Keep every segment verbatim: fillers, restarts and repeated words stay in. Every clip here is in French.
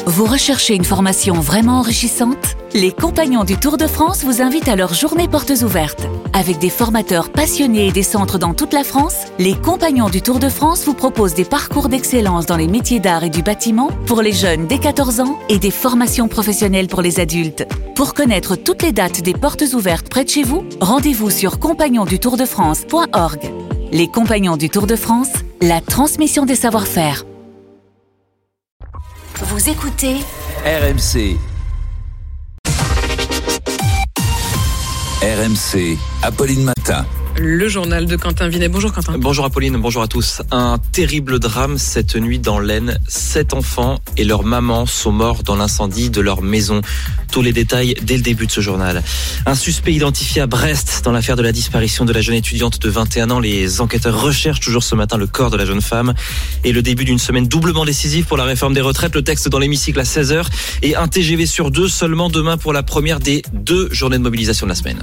Vous recherchez une formation vraiment enrichissante ? Les Compagnons du Tour de France vous invitent à leur journée portes ouvertes. Avec des formateurs passionnés et des centres dans toute la France, les Compagnons du Tour de France vous proposent des parcours d'excellence dans les métiers d'art et du bâtiment pour les jeunes dès quatorze ans et des formations professionnelles pour les adultes. Pour connaître toutes les dates des portes ouvertes près de chez vous, rendez-vous sur compagnons du tour de france point org. Les Compagnons du Tour de France, la transmission des savoir-faire. Vous écoutez R M C. R M C, Apolline Matin. Le journal de Quentin Vinet. Bonjour Quentin. Bonjour Apolline, bonjour à tous. Un terrible drame cette nuit dans l'Aisne. Sept enfants et leur maman sont morts dans l'incendie de leur maison. Tous les détails dès le début de ce journal. Un suspect identifié à Brest dans l'affaire de la disparition de la jeune étudiante de vingt et un ans. Les enquêteurs recherchent toujours ce matin le corps de la jeune femme. Et le début d'une semaine doublement décisive pour la réforme des retraites. Le texte dans l'hémicycle à seize heures et un T G V sur deux seulement demain pour la première des deux journées de mobilisation de la semaine.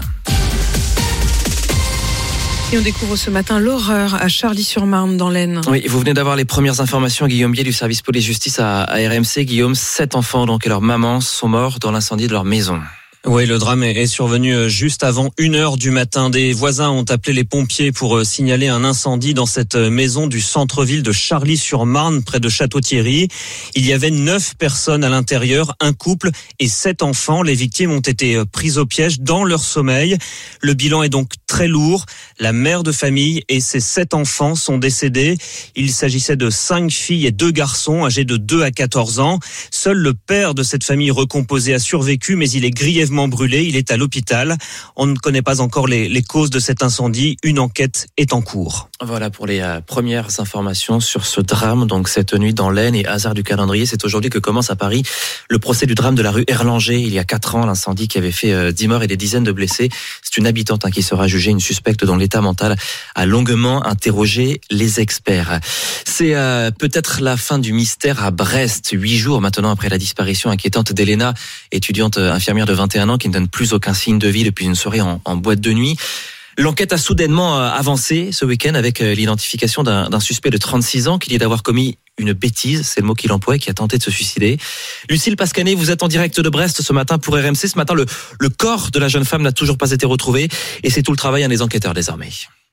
Et on découvre ce matin l'horreur à Charly-sur-Marne dans l'Aisne. Oui, vous venez d'avoir les premières informations, Guillaume Bier du service police-justice à, à R M C. Guillaume, sept enfants donc et leur maman sont morts dans l'incendie de leur maison. Oui, le drame est survenu juste avant une heure du matin. Des voisins ont appelé les pompiers pour signaler un incendie dans cette maison du centre-ville de Charly-sur-Marne, près de Château-Thierry. Il y avait neuf personnes à l'intérieur, un couple et sept enfants. Les victimes ont été prises au piège dans leur sommeil. Le bilan est donc très lourd. La mère de famille et ses sept enfants sont décédés. Il s'agissait de cinq filles et deux garçons âgés de deux à quatorze ans. Seul le père de cette famille recomposée a survécu, mais il est grièvement brûlé, il est à l'hôpital. On ne connaît pas encore les, les causes de cet incendie. Une enquête est en cours. Voilà pour les euh, premières informations sur ce drame, donc cette nuit dans l'Aisne. Et hasard du calendrier, c'est aujourd'hui que commence à Paris le procès du drame de la rue Erlanger. Il y a quatre ans, l'incendie qui avait fait euh, dix morts et des dizaines de blessés. C'est une habitante hein, qui sera jugée, une suspecte dont l'état mental a longuement interrogé les experts. C'est euh, peut-être la fin du mystère à Brest, huit jours maintenant après la disparition inquiétante d'Elena, étudiante infirmière de vingt et un ans qui ne donne plus aucun signe de vie depuis une soirée en, en boîte de nuit. L'enquête a soudainement avancé ce week-end avec l'identification d'un, d'un suspect de trente-six ans qui dit d'avoir commis une bêtise, c'est le mot qu'il emploie, et qui a tenté de se suicider. Lucille Pascanet, vous êtes en direct de Brest ce matin pour R M C. Ce matin, le, le corps de la jeune femme n'a toujours pas été retrouvé et c'est tout le travail hein, des enquêteurs désormais.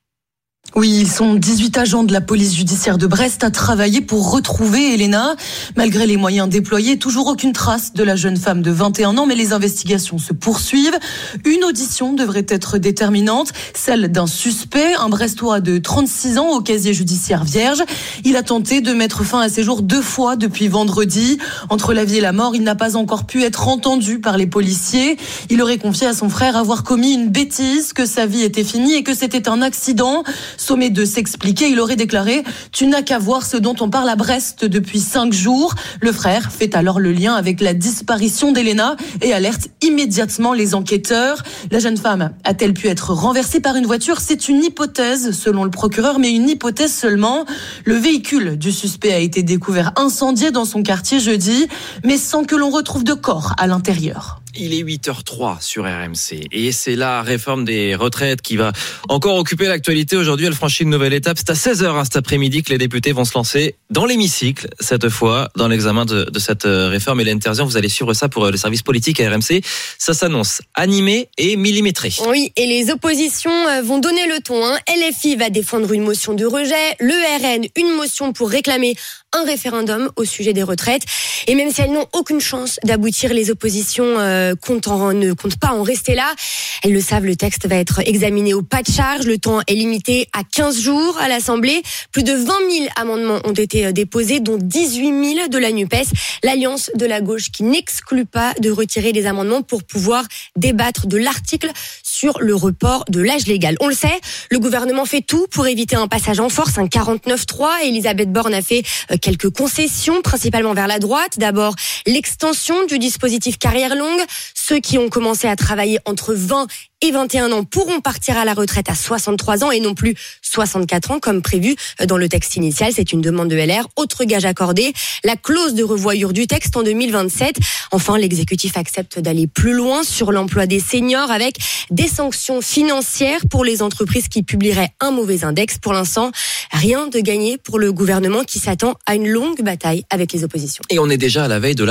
Oui, ils sont dix-huit agents de la police judiciaire de Brest à travailler pour retrouver Elena. Malgré les moyens déployés, toujours aucune trace de la jeune femme de vingt et un ans, mais les investigations se poursuivent. Une audition devrait être déterminante, celle d'un suspect, un Brestois de trente-six ans au casier judiciaire vierge. Il a tenté de mettre fin à ses jours deux fois depuis vendredi. Entre la vie et la mort, il n'a pas encore pu être entendu par les policiers. Il aurait confié à son frère avoir commis une bêtise, que sa vie était finie et que c'était un accident. Sommé de s'expliquer, il aurait déclaré « Tu n'as qu'à voir ce dont on parle à Brest depuis cinq jours ». Le frère fait alors le lien avec la disparition d'Elena et alerte immédiatement les enquêteurs. La jeune femme a-t-elle pu être renversée par une voiture ? C'est une hypothèse selon le procureur, mais une hypothèse seulement. Le véhicule du suspect a été découvert incendié dans son quartier jeudi, mais sans que l'on retrouve de corps à l'intérieur. Il est huit heures trois sur R M C et c'est la réforme des retraites qui va encore occuper l'actualité. Aujourd'hui, elle franchit une nouvelle étape. C'est à seize heures hein, cet après-midi que les députés vont se lancer dans l'hémicycle, cette fois, dans l'examen de, de cette réforme. Hélène Terzian, vous allez suivre ça pour le service politique à R M C. Ça s'annonce animé et millimétré. Oui, et les oppositions vont donner le ton. Hein. L F I va défendre une motion de rejet, le R N une motion pour réclamer un référendum au sujet des retraites. Et même si elles n'ont aucune chance d'aboutir, les oppositions euh, comptent en, ne comptent pas en rester là. Elles le savent, le texte va être examiné au pas de charge. Le temps est limité à quinze jours à l'Assemblée. Plus de vingt mille amendements ont été déposés, dont dix-huit mille de la NUPES, l'alliance de la gauche qui n'exclut pas de retirer des amendements pour pouvoir débattre de l'article sur le report de l'âge légal. On le sait, le gouvernement fait tout pour éviter un passage en force, un quarante-neuf trois. Elisabeth Borne a fait quelques concessions, principalement vers la droite. D'abord, l'extension du dispositif carrière longue. Ceux qui ont commencé à travailler entre vingt et vingt et un ans pourront partir à la retraite à soixante-trois ans et non plus soixante-quatre ans comme prévu dans le texte initial. C'est une demande de L R. Autre gage accordé, la clause de revoyure du texte en deux mille vingt-sept. Enfin, l'exécutif accepte d'aller plus loin sur l'emploi des seniors avec des sanctions financières pour les entreprises qui publieraient un mauvais index. Pour l'instant, rien de gagné pour le gouvernement qui s'attend à une longue bataille avec les oppositions. Et on est déjà à la veille de la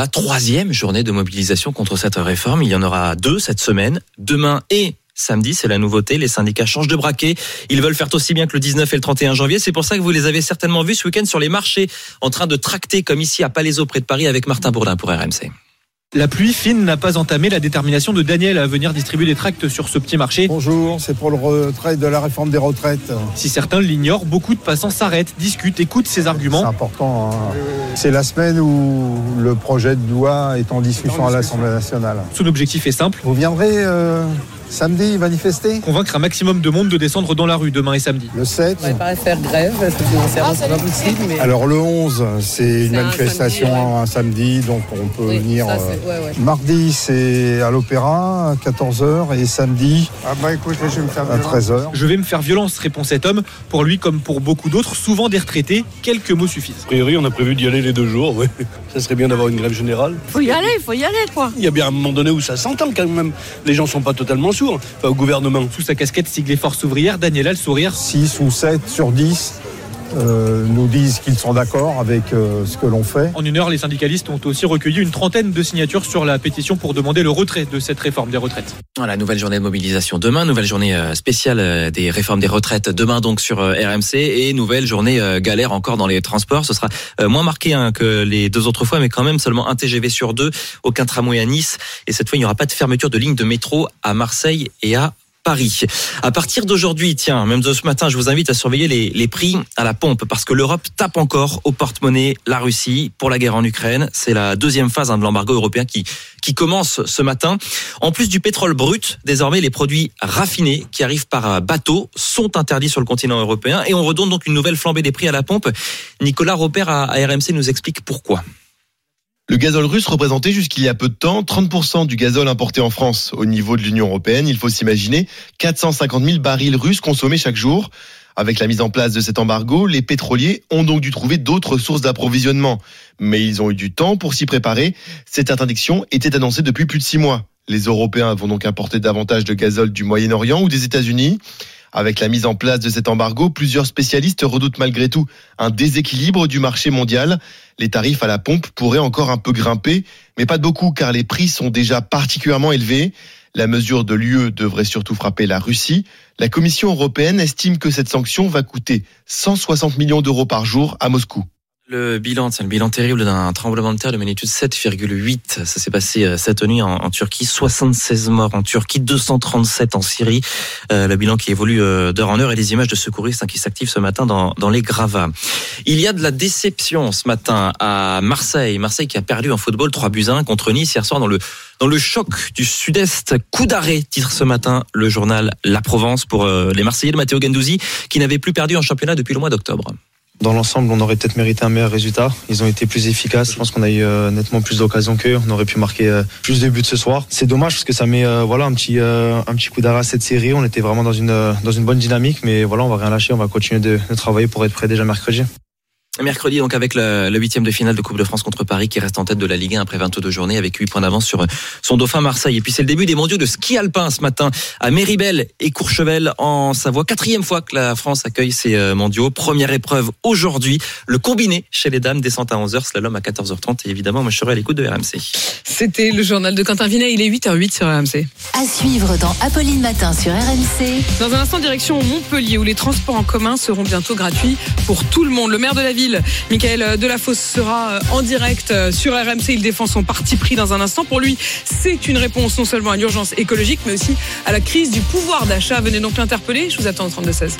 la troisième journée de mobilisation contre cette réforme. Il y en aura deux cette semaine, demain et samedi, c'est la nouveauté. Les syndicats changent de braquet. Ils veulent faire aussi bien que le dix-neuf et le trente et un janvier. C'est pour ça que vous les avez certainement vus ce week-end sur les marchés, en train de tracter, comme ici à Palaiseau, près de Paris, avec Martin Bourdin pour R M C. La pluie fine n'a pas entamé la détermination de Daniel à venir distribuer des tracts sur ce petit marché. Bonjour, c'est pour le retrait de la réforme des retraites. Si certains l'ignorent, beaucoup de passants s'arrêtent, discutent, écoutent ses arguments. C'est important. Hein. C'est la semaine où le projet de loi est en discussion à l'Assemblée nationale. Son objectif est simple. Vous viendrez euh, samedi manifester ? Convaincre un maximum de monde de descendre dans la rue demain et samedi. Le sept. On va pas faire grève parce que financièrement c'est pas possible. Mais... Alors le onze, c'est une c'est manifestation un samedi, ouais. un samedi, donc on peut oui, venir. Ça, euh, ouais, ouais. Mardi, c'est à l'Opéra à quatorze heures et samedi ah bah, écoute, je vais me faire à treize heures. Je vais me faire violence, répond cet homme. Pour lui, comme pour beaucoup d'autres, souvent des retraités, quelques mots suffisent. A priori, on a prévu d'y aller les deux jours. Ouais. Ça serait bien d'avoir une grève générale. Faut y aller, faut y aller, quoi. Il y a bien un moment donné où ça s'entend quand même. Les gens sont pas totalement sourds. Enfin, au gouvernement. Sous sa casquette siglée Force ouvrière, Daniel a le sourire. six ou sept sur dix euh, nous disent qu'ils sont d'accord avec euh, ce que l'on fait. En une heure, les syndicalistes ont aussi recueilli une trentaine de signatures sur la pétition pour demander le retrait de cette réforme des retraites. Voilà, nouvelle journée de mobilisation demain, nouvelle journée spéciale des réformes des retraites demain donc sur R M C et nouvelle journée galère encore dans les transports. Ce sera moins marqué hein, que les deux autres fois, mais quand même seulement un T G V sur deux, aucun tramway à Nice. Et cette fois, il n'y aura pas de fermeture de ligne de métro à Marseille et à Paris. À partir d'aujourd'hui, tiens, même de ce matin, je vous invite à surveiller les, les prix à la pompe parce que l'Europe tape encore au porte-monnaie la Russie pour la guerre en Ukraine. C'est la deuxième phase hein, de l'embargo européen qui, qui commence ce matin. En plus du pétrole brut, désormais, les produits raffinés qui arrivent par bateau sont interdits sur le continent européen et on redonne donc une nouvelle flambée des prix à la pompe. Nicolas Robert à, à R M C nous explique pourquoi. Le gazole russe représentait jusqu'il y a peu de temps trente pour cent du gazole importé en France. Au niveau de l'Union européenne, il faut s'imaginer quatre cent cinquante mille barils russes consommés chaque jour. Avec la mise en place de cet embargo, les pétroliers ont donc dû trouver d'autres sources d'approvisionnement. Mais ils ont eu du temps pour s'y préparer. Cette interdiction était annoncée depuis plus de six mois. Les Européens vont donc importer davantage de gazole du Moyen-Orient ou des États-Unis. Avec la mise en place de cet embargo, plusieurs spécialistes redoutent malgré tout un déséquilibre du marché mondial. Les tarifs à la pompe pourraient encore un peu grimper, mais pas de beaucoup car les prix sont déjà particulièrement élevés. La mesure de l'U E devrait surtout frapper la Russie. La Commission européenne estime que cette sanction va coûter cent soixante millions d'euros par jour à Moscou. Le bilan, c'est le bilan terrible d'un tremblement de terre de magnitude sept virgule huit. Ça s'est passé cette nuit en, en Turquie. soixante-seize morts en Turquie, deux cent trente-sept en Syrie. Euh, le bilan qui évolue d'heure en heure et les images de secouristes hein, qui s'activent ce matin dans, dans les gravats. Il y a de la déception ce matin à Marseille. Marseille qui a perdu en football trois buts à un contre Nice hier soir dans le dans le choc du Sud-Est. Coup d'arrêt, titre ce matin le journal La Provence pour euh, les Marseillais de Matteo Guendouzi qui n'avait plus perdu en championnat depuis le mois d'octobre. Dans l'ensemble, on aurait peut-être mérité un meilleur résultat. Ils ont été plus efficaces. Je pense qu'on a eu euh, nettement plus d'occasions qu'eux. On aurait pu marquer euh, plus de buts ce soir. C'est dommage parce que ça met euh, voilà un petit euh, un petit coup d'arrêt à cette série. On était vraiment dans une euh, dans une bonne dynamique, mais voilà, on va rien lâcher. On va continuer de, de travailler pour être prêt déjà mercredi. Mercredi, donc, avec le, le huitième de finale de Coupe de France contre Paris, qui reste en tête de la Ligue un après vingt-deux journées, avec huit points d'avance sur son dauphin Marseille. Et puis, c'est le début des mondiaux de ski alpin ce matin à Méribel et Courchevel en Savoie. Quatrième fois que la France accueille ces mondiaux. Première épreuve aujourd'hui. Le combiné chez les dames, descente à onze heures, slalom à quatorze heures trente. Et évidemment, moi, je serai à l'écoute de R M C. C'était le journal de Quentin Vinet. Il est huit heures huit sur R M C. À suivre dans Apolline Matin sur R M C. Dans un instant, direction Montpellier, où les transports en commun seront bientôt gratuits pour tout le monde. Le maire de la ville, Michael Delafosse, sera en direct sur R M C. Il défend son parti pris dans un instant. Pour lui, c'est une réponse non seulement à l'urgence écologique, mais aussi à la crise du pouvoir d'achat. Venez donc l'interpeller. Je vous attends au trente-deux seize.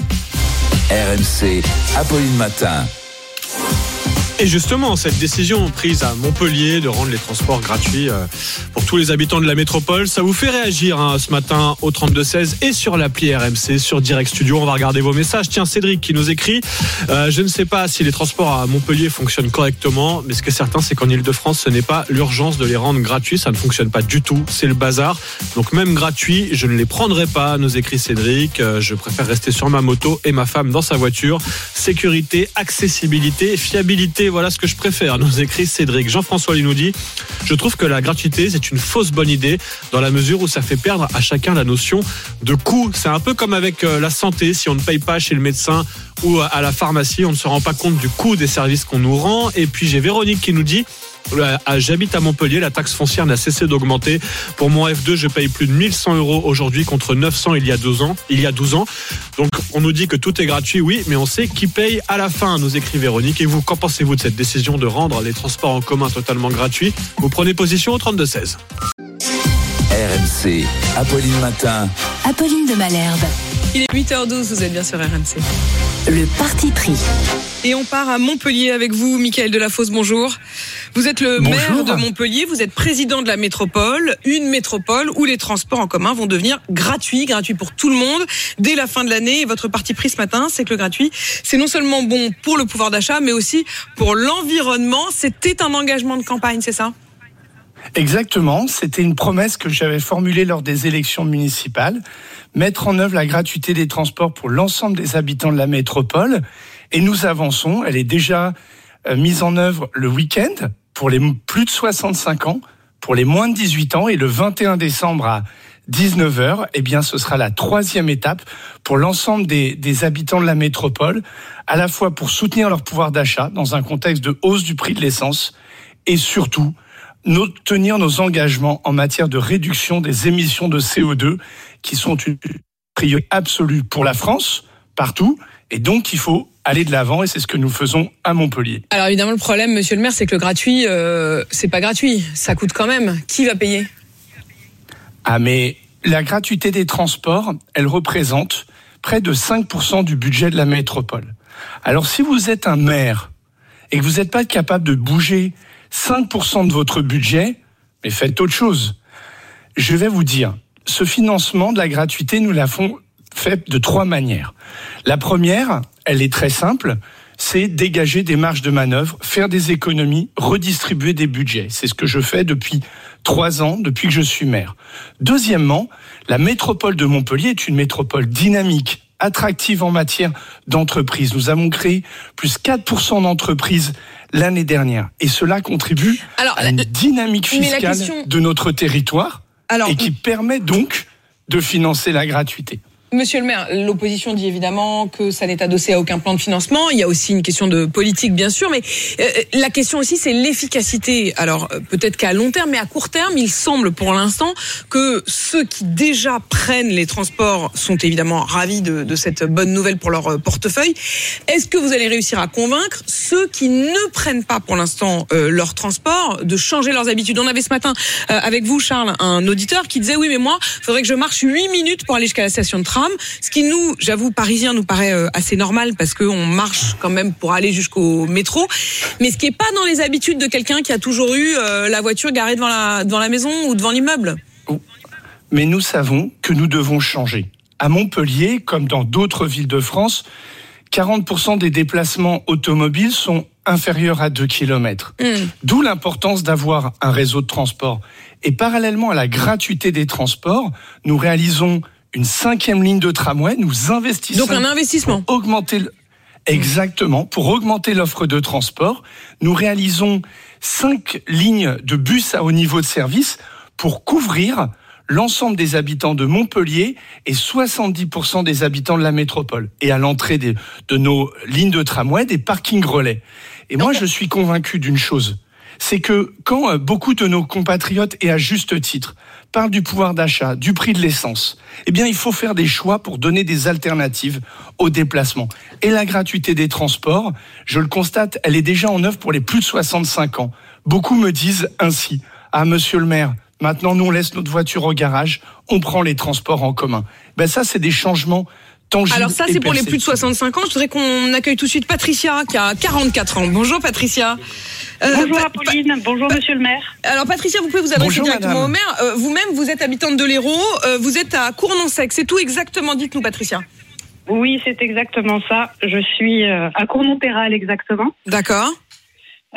R M C, Apolline Matin. Et justement, cette décision prise à Montpellier de rendre les transports gratuits pour tous les habitants de la métropole, ça vous fait réagir hein, ce matin au trente-deux seize et sur l'appli R M C, sur Direct Studio. On va regarder vos messages. Tiens, Cédric qui nous écrit euh, « Je ne sais pas si les transports à Montpellier fonctionnent correctement, mais ce qui est certain, c'est qu'en Ile-de-France, ce n'est pas l'urgence de les rendre gratuits. Ça ne fonctionne pas du tout. C'est le bazar. Donc même gratuits, je ne les prendrai pas, nous écrit Cédric. Euh, je préfère rester sur ma moto et ma femme dans sa voiture. Sécurité, accessibilité, fiabilité, voilà ce que je préfère, nous écrit Cédric. Jean-François lui nous dit « Je trouve que la gratuité, c'est une fausse bonne idée dans la mesure où ça fait perdre à chacun la notion de coût. C'est un peu comme avec la santé. Si on ne paye pas chez le médecin ou à la pharmacie, on ne se rend pas compte du coût des services qu'on nous rend. » Et puis j'ai Véronique qui nous dit « J'habite à Montpellier, la taxe foncière n'a cessé d'augmenter. Pour mon F deux, je paye plus de mille cent euros aujourd'hui contre neuf cents il y a douze ans. Il y a douze ans. Donc on nous dit que tout est gratuit, oui, mais on sait qui paye à la fin, nous écrit Véronique. Et vous, qu'en pensez-vous de cette décision de rendre les transports en commun totalement gratuits? Vous prenez position au trente-deux seize. R M C, Apolline Matin. Apolline de Malherbe. Il est huit heures douze, vous êtes bien sur R M C. Le parti pris. Et on part à Montpellier avec vous, Mickaël Delafosse, bonjour. Vous êtes le bonjour. maire de Montpellier, vous êtes président de la métropole, une métropole où les transports en commun vont devenir gratuits, gratuits pour tout le monde dès la fin de l'année. Et votre parti pris ce matin, c'est que le gratuit, c'est non seulement bon pour le pouvoir d'achat, mais aussi pour l'environnement. C'était un engagement de campagne, c'est ça ? Exactement, c'était une promesse que j'avais formulée lors des élections municipales, mettre en œuvre la gratuité des transports pour l'ensemble des habitants de la métropole, et nous avançons, elle est déjà euh, mise en œuvre le week-end pour les plus de soixante-cinq ans, pour les moins de dix-huit ans, et le vingt et un décembre à dix-neuf heures, eh bien ce sera la troisième étape pour l'ensemble des, des habitants de la métropole, à la fois pour soutenir leur pouvoir d'achat dans un contexte de hausse du prix de l'essence, et surtout Nos, tenir nos engagements en matière de réduction des émissions de C O deux qui sont une priorité absolue pour la France, partout, et donc il faut aller de l'avant et c'est ce que nous faisons à Montpellier. Alors évidemment le problème, monsieur le maire, c'est que le gratuit, euh, c'est pas gratuit, ça coûte quand même. Qui va payer ? Ah mais la gratuité des transports, elle représente près de cinq pour cent du budget de la métropole. Alors si vous êtes un maire et que vous n'êtes pas capable de bouger cinq pour cent de votre budget, mais faites autre chose. Je vais vous dire, ce financement de la gratuité, nous l'avons fait de trois manières. La première, elle est très simple, c'est dégager des marges de manœuvre, faire des économies, redistribuer des budgets. C'est ce que je fais depuis trois ans, depuis que je suis maire. Deuxièmement, la métropole de Montpellier est une métropole dynamique, attractive en matière d'entreprise. Nous avons créé plus quatre pour cent d'entreprises l'année dernière. Et cela contribue Alors, à une dynamique fiscale question... de notre territoire Alors, et qui permet donc de financer la gratuité. Monsieur le maire, l'opposition dit évidemment que ça n'est adossé à aucun plan de financement. Il y a aussi une question de politique, bien sûr, mais euh, la question aussi, c'est l'efficacité. Alors, peut-être qu'à long terme, mais à court terme, il semble pour l'instant que ceux qui déjà prennent les transports sont évidemment ravis de, de cette bonne nouvelle pour leur portefeuille. Est-ce que vous allez réussir à convaincre ceux qui ne prennent pas pour l'instant euh, leur transport de changer leurs habitudes ? On avait ce matin euh, avec vous, Charles, un auditeur qui disait « Oui, mais moi, il faudrait que je marche huit minutes pour aller jusqu'à la station de tram. » Ce qui nous, j'avoue, parisiens, nous paraît assez normal parce qu'on marche quand même pour aller jusqu'au métro. Mais ce qui n'est pas dans les habitudes de quelqu'un qui a toujours eu euh, la voiture garée devant la, devant la maison ou devant l'immeuble. Mais nous savons que nous devons changer. À Montpellier, comme dans d'autres villes de France, quarante pour cent des déplacements automobiles sont inférieurs à deux kilomètres. Mmh. D'où l'importance d'avoir un réseau de transport. Et parallèlement à la gratuité des transports, nous réalisons une cinquième ligne de tramway, nous investissons. Donc un investissement. Pour augmenter le... Exactement. Pour augmenter l'offre de transport, nous réalisons cinq lignes de bus à haut niveau de service pour couvrir l'ensemble des habitants de Montpellier et soixante-dix pour cent des habitants de la métropole. Et à l'entrée des, de nos lignes de tramway, des parkings relais. Et moi, je suis convaincu d'une chose. C'est que quand beaucoup de nos compatriotes, et à juste titre, parlent du pouvoir d'achat, du prix de l'essence, eh bien, il faut faire des choix pour donner des alternatives aux déplacements. Et la gratuité des transports, je le constate, elle est déjà en œuvre pour les plus de soixante-cinq ans. Beaucoup me disent ainsi, ah, monsieur le maire, maintenant, nous, on laisse notre voiture au garage, on prend les transports en commun. Ben, ça, c'est des changements tangibles. Alors ça, c'est pour les plus de soixante-cinq ans. Je voudrais qu'on accueille tout de suite Patricia, qui a quarante-quatre ans. Bonjour, Patricia. Euh, bonjour Apolline, pa- bonjour pa- Monsieur le maire. Alors Patricia, vous pouvez vous adresser bonjour, directement madame. Au maire. Euh, vous-même, vous êtes habitante de l'Hérault, euh, vous êtes à Cournon-Sec. C'est tout exactement, dites-nous Patricia. Oui, c'est exactement ça. Je suis euh, à Cournon-Péral exactement. D'accord. Euh,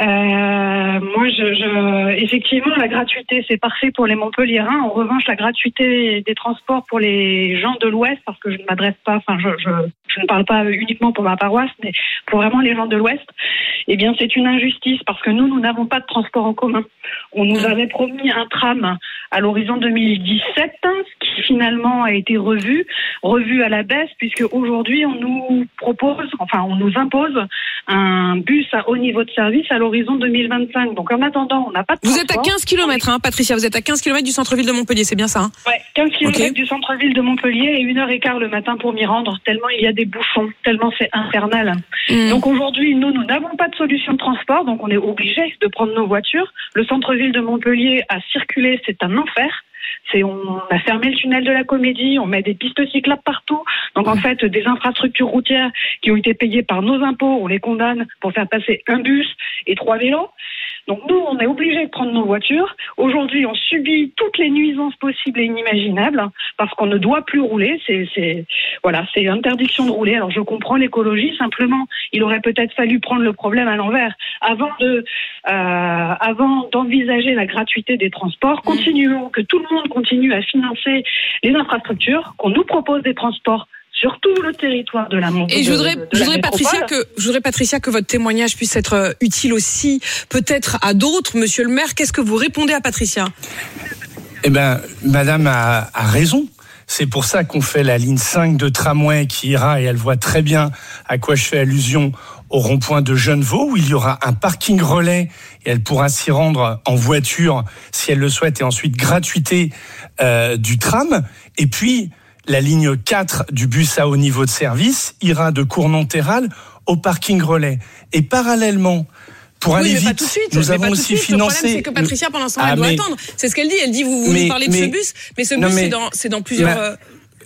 moi, je, je, effectivement, la gratuité, c'est parfait pour les Montpelliérains. En revanche, la gratuité des transports pour les gens de l'Ouest, parce que je ne m'adresse pas, enfin, je, je, je ne parle pas uniquement pour ma paroisse, mais pour vraiment les gens de l'Ouest, eh bien, c'est une injustice parce que nous, nous n'avons pas de transport en commun. On nous avait promis un tram à l'horizon deux mille dix-sept, ce qui finalement a été revu, revu à la baisse, puisque aujourd'hui, on nous propose, enfin, on nous impose un bus à haut niveau de service à l'horizon deux mille vingt-cinq. Donc en attendant, on n'a pas de Vous transport. êtes à quinze kilomètres, hein, Patricia, vous êtes à quinze kilomètres du centre-ville de Montpellier, c'est bien ça, hein? Ouais, quinze kilomètres Okay. du centre-ville de Montpellier et une heure et quart le matin pour m'y rendre, tellement il y a des bouchons, tellement c'est infernal. Mmh. Donc aujourd'hui, nous, nous n'avons pas de solution de transport, donc on est obligé de prendre nos voitures. Le centre-ville de Montpellier à circuler, c'est un enfer. C'est, on a fermé le tunnel de la Comédie, on met des pistes cyclables partout. Donc en fait, des infrastructures routières qui ont été payées par nos impôts, on les condamne pour faire passer un bus et trois vélos. Donc nous, on est obligés de prendre nos voitures. Aujourd'hui, on subit toutes les nuisances possibles et inimaginables parce qu'on ne doit plus rouler. C'est, c'est, voilà, c'est interdiction de rouler. Alors je comprends l'écologie. Simplement, il aurait peut-être fallu prendre le problème à l'envers avant de, euh, avant d'envisager la gratuité des transports. Continuons, que tout le monde continue à financer les infrastructures, qu'on nous propose des transports sur tout le territoire de la Montpellier. Et je voudrais, de, de je la voudrais Patricia métropole. que, je voudrais Patricia que votre témoignage puisse être euh, utile aussi, peut-être à d'autres. Monsieur le maire, qu'est-ce que vous répondez à Patricia? Eh ben, Madame a, a raison. C'est pour ça qu'on fait la ligne cinq de tramway qui ira, et elle voit très bien à quoi je fais allusion, au rond-point de Genevaux, où il y aura un parking relais et elle pourra s'y rendre en voiture si elle le souhaite, et ensuite gratuité euh, du tram. Et puis, la ligne quatre du bus à haut niveau de service ira de Cournon-Terral au parking relais. Et parallèlement, pour oui, aller mais vite, pas tout de suite, nous mais avons pas tout de aussi suite. financé... Le problème, c'est que Patricia, pendant ce temps, Ah, elle doit mais... attendre. C'est ce qu'elle dit. Elle dit, vous, vous mais, nous parlez de mais... ce bus, mais ce Non, bus, mais... c'est dans, c'est dans plusieurs... Mais... Euh...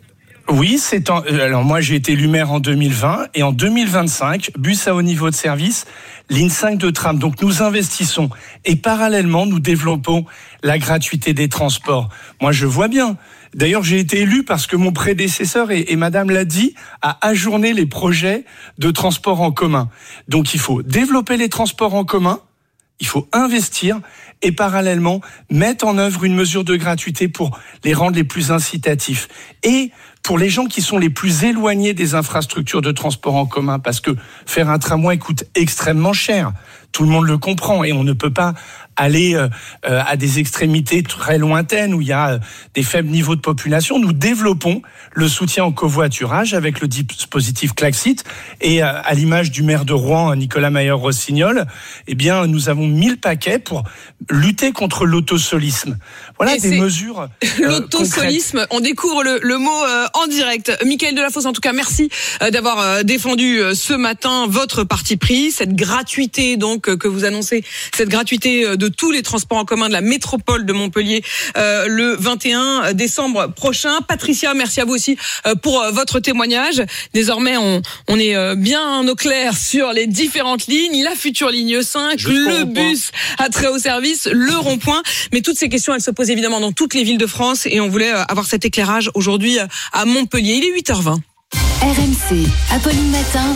Oui, c'est en... alors moi j'ai été élu maire en deux mille vingt et en deux mille vingt-cinq, bus à haut niveau de service, ligne cinq de tram. Donc nous investissons et parallèlement nous développons la gratuité des transports. Moi je vois bien. D'ailleurs j'ai été élu parce que mon prédécesseur, et, et Madame l'a dit, a ajourné les projets de transport en commun. Donc il faut développer les transports en commun, il faut investir et parallèlement mettre en œuvre une mesure de gratuité pour les rendre les plus incitatifs. Et pour les gens qui sont les plus éloignés des infrastructures de transport en commun, parce que faire un tramway coûte extrêmement cher. Tout le monde le comprend et on ne peut pas aller euh, euh, à des extrémités très lointaines où il y a euh, des faibles niveaux de population. Nous développons le soutien au covoiturage avec le dispositif Klaxit et euh, à l'image du maire de Rouen, Nicolas Mayer-Rossignol, eh bien nous avons mis le paquet pour lutter contre l'autosolisme. Voilà Et des c'est mesures. Euh, L'autosolisme, on découvre le, le mot euh, en direct. Mickaël Delafosse, en tout cas, merci euh, d'avoir euh, défendu euh, ce matin votre parti pris, cette gratuité donc euh, que vous annoncez, cette gratuité euh, de tous les transports en commun de la métropole de Montpellier euh, le vingt et un décembre prochain. Patricia, merci à vous aussi euh, pour euh, votre témoignage. Désormais, on, on est euh, bien au clair sur les différentes lignes, la future ligne cinq, Jusqu'au le rond-point. bus à très haut service, le rond-point. Mais toutes ces questions, elles se posent évidemment dans toutes les villes de France et on voulait euh, avoir cet éclairage aujourd'hui euh, à Montpellier. Il est huit heures vingt. R M C, Apolline Matin.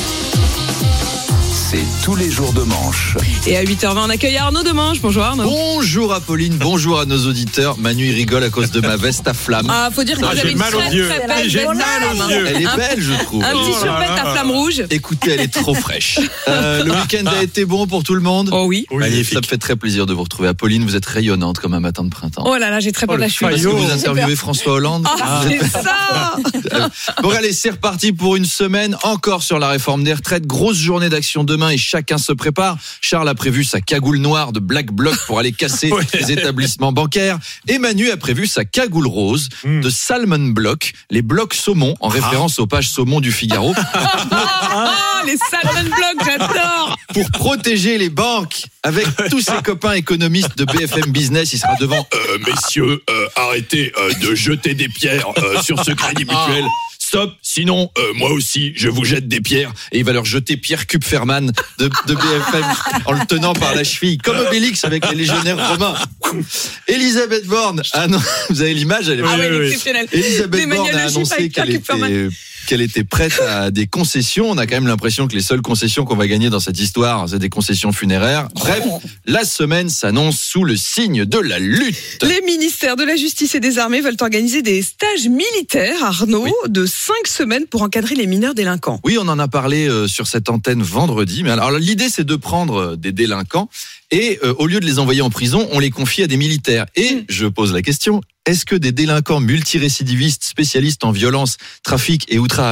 C'est tous les jours de manche. Et à huit heures vingt, on accueille Arnaud Demange. Bonjour Arnaud. Bonjour Apolline, bonjour à nos auditeurs. Manu il rigole à cause de ma veste à flamme. Ah, faut dire que Ah, vous j'ai avez une mal aux très, yeux. très belle J'ai veste mal à aux flamme. yeux. Elle est Un- belle, je trouve. Un petit survêt à flamme rouge. Écoutez, elle est trop fraîche. Euh, le week-end a été bon pour tout le monde. Oh oui. Magnifique. Ça me fait très plaisir de vous retrouver. Apolline, vous êtes rayonnante comme un matin de printemps. Oh là là, j'ai très peur de la chute. Parce que vous interviewez François Hollande. Ah, Vous c'est êtes- ça. Bon allez, c'est reparti pour une semaine encore sur la réforme des retraites. Grosse journée d'action demain et chacun se prépare. Charles a prévu sa cagoule noire de Black Bloc pour aller casser les établissements bancaires. Et Manu a prévu sa cagoule rose de Salmon Bloc, les blocs saumon, en référence aux pages saumon du Figaro. Ah, les salmon blocs, j'adore. Pour protéger les banques avec tous ses copains économistes de B F M Business. Il sera devant. Euh, messieurs, euh, arrêtez euh, de jeter des pierres euh, sur ce crédit mutuel. Stop, sinon, euh, moi aussi, je vous jette des pierres. Et il va leur jeter Pierre Kupferman de, de B F M en le tenant par la cheville, comme Obélix avec les légionnaires romains. Elisabeth Borne, ah non, vous avez l'image, elle est Ah ouais, elle est exceptionnelle. Elisabeth Borne D'Emmanuel a Le Chypre annoncé avec Pierre qu'elle Kupferman. était, qu'elle était prête à des concessions. On a quand même l'impression que les seules concessions qu'on va gagner dans cette histoire, c'est des concessions funéraires. Bref, la semaine s'annonce sous le signe de la lutte. Les ministères de la Justice et des Armées veulent organiser des stages militaires, Arnaud, de cinq semaines pour encadrer les mineurs délinquants. Oui, on en a parlé euh, sur cette antenne vendredi. Mais alors, l'idée, c'est de prendre euh, des délinquants et, euh, au lieu de les envoyer en prison, on les confie à des militaires. Et mmh. je pose la question, est-ce que des délinquants multirécidivistes, spécialistes en violence, trafic et outrage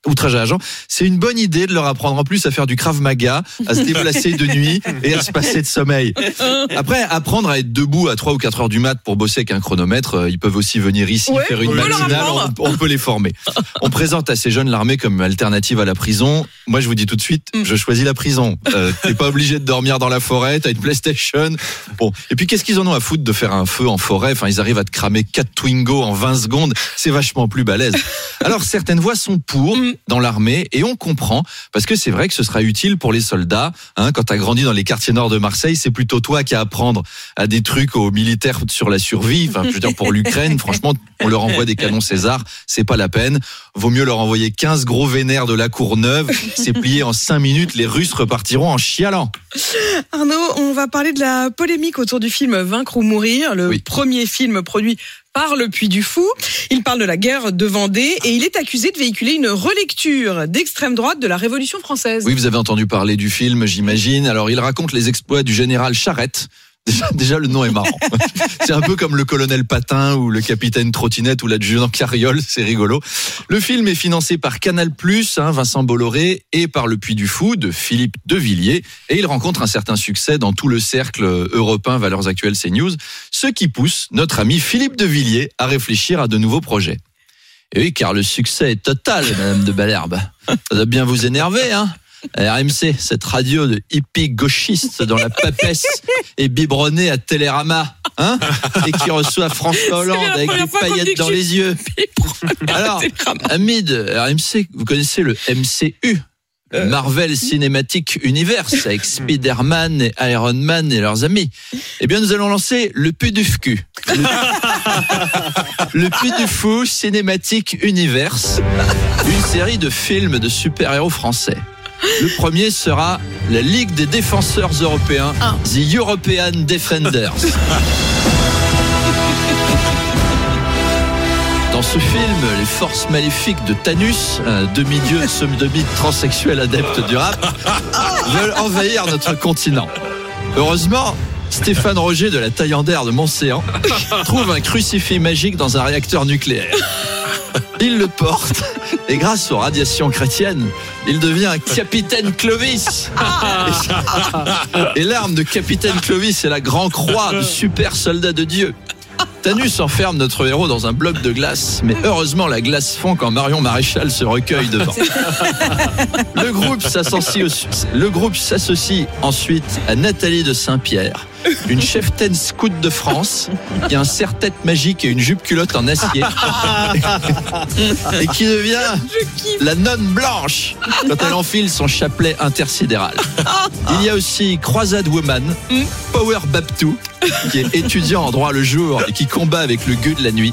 outrage à l'agent, c'est une bonne idée de leur apprendre en plus à faire du Krav Maga, à se déplacer de nuit et à se passer de sommeil. Après, apprendre à être debout à trois ou quatre heures du mat pour bosser avec un chronomètre, ils peuvent aussi venir ici ouais, faire une matinale, on, on peut les former. On présente à ces jeunes l'armée comme alternative à la prison. Moi, je vous dis tout de suite, je choisis la prison. Euh, t'es pas obligé de dormir dans la forêt, t'as une PlayStation. Bon. Et puis, qu'est-ce qu'ils en ont à foutre de faire un feu en forêt? Enfin, ils arrivent à te cramer quatre Twingo en vingt secondes. C'est vachement plus balèze. Alors, certaines voix sont pour dans l'armée et on comprend parce que c'est vrai que ce sera utile pour les soldats. Hein, quand t'as grandi dans les quartiers nord de Marseille, c'est plutôt toi qui as à apprendre à des trucs aux militaires sur la survie. Enfin, je veux dire, pour l'Ukraine, franchement, on leur envoie des canons César, c'est pas la peine. Vaut mieux leur envoyer quinze gros vénères de la Courneuve. C'est plié en cinq minutes, les Russes repartiront en chialant. Arnaud, on va parler de la polémique autour du film Vaincre ou mourir, le oui. premier film produit par le Puy du Fou. Il parle de la guerre de Vendée et il est accusé de véhiculer une relecture d'extrême droite de la Révolution française. Oui, vous avez entendu parler du film, j'imagine. Alors, il raconte les exploits du général Charette. Déjà, déjà, le nom est marrant. C'est un peu comme le colonel Patin ou le capitaine Trottinette ou l'adjudant Carriole, c'est rigolo. Le film est financé par Canal+, hein, Vincent Bolloré, et par le Puy du Fou de Philippe Devilliers. Et il rencontre un certain succès dans tout le cercle européen Valeurs Actuelles CNews, ce qui pousse notre ami Philippe Devilliers à réfléchir à de nouveaux projets. Et oui, car le succès est total, Madame de Balherbe. Ça doit bien vous énerver, hein? R M C, cette radio de hippie gauchiste dont la papesse est biberonnée à Télérama, hein, et qui reçoit François Hollande avec des paillettes dans les yeux. Alors, amis de R M C, vous connaissez le M C U, le Marvel Cinematic Universe, avec Spider-Man et Iron Man et leurs amis. Eh bien, nous allons lancer le Puy du Fou. Le, le Puy du Fou Cinematic Universe, une série de films de super-héros français. Le premier sera la Ligue des défenseurs européens, ah. The European Defenders. Dans ce film, les forces maléfiques de Thanos, un demi-dieu, somme-demi transsexuel adepte du rap, veulent envahir notre continent. Heureusement, Stéphane Roger de la Taillandaire de Montséan trouve un crucifix magique dans un réacteur nucléaire. Il le porte et grâce aux radiations chrétiennes, il devient un capitaine Clovis. Et, et l'arme de capitaine Clovis est la grande croix de super soldat de Dieu. Thanos enferme notre héros dans un bloc de glace, mais heureusement la glace fond quand Marion Maréchal se recueille devant. Le groupe s'associe, au, le groupe s'associe ensuite à Nathalie de Saint-Pierre, une cheftaine scout de France qui a un serre-tête magique et une jupe culotte en acier et qui devient la nonne blanche quand elle enfile son chapelet intersidéral. Il y a aussi Croisade Woman, Power Babtou, qui est étudiant en droit le jour et qui combat avec le gueux de la nuit.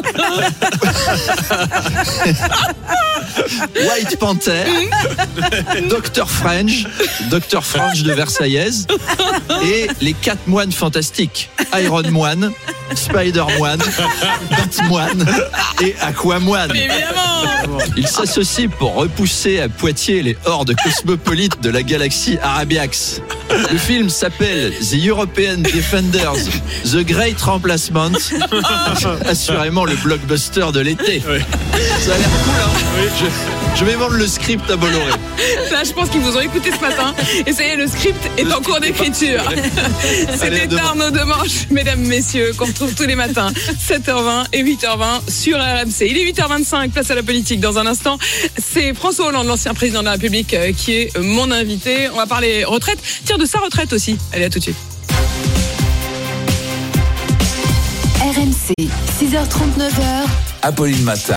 White Panther, Docteur French, Docteur French de Versaillaise et les quatre moines fantastiques, Iron Moine, Spider Moine, Batmoine et Aquamoine. Ils s'associent pour repousser à Poitiers les hordes cosmopolites de la galaxie Arabiax. Le film s'appelle The European Defenders, The Great Remplacement. Assurément le blockbuster de l'été. Oui. Ça a l'air cool, hein? Oui. je, je vais vendre le script à Bolloré. Là, je pense qu'ils vous ont écouté ce matin. Et ça y est, le script est le en cours d'écriture. C'était Arnaud Demanche, mesdames, messieurs, qu'on retrouve tous les matins, sept heures vingt et huit heures vingt sur R M C. Il est huit heures vingt-cinq, place à la politique. Dans un instant, c'est François Hollande, l'ancien président de la République, qui est mon invité. On va parler retraite. Tiens, de sa retraite aussi. Allez, à tout de suite. R M C, six heures trente-neuf. Apolline Matin.